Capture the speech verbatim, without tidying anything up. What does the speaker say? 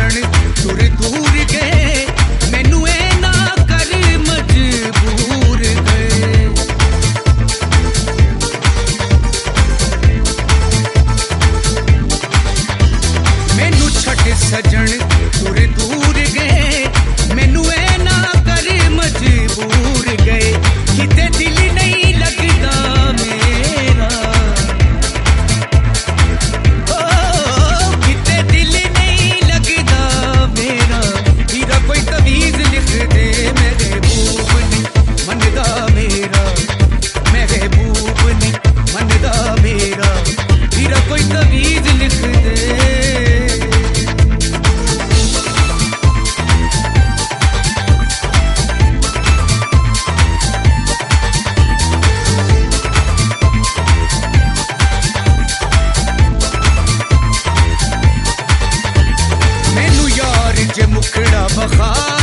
सजन तुर दूर गए, मैनू ए ना कर मजबूर गए। मैनू छट सजन तुर दूर गए, मैनू ए ना कर मजबूर गए। किते दिल नहीं लगदा मेरा, ओ किते दिल नहीं लगदा मेरा। हीरा कोई तवीज लिख दे, महबूब नहीं मनदा मेरा, महबूब नहीं मनदा मेरा। हीरा कोई तवीज लिख दे। मैनू यार जे मुखड़ा बखा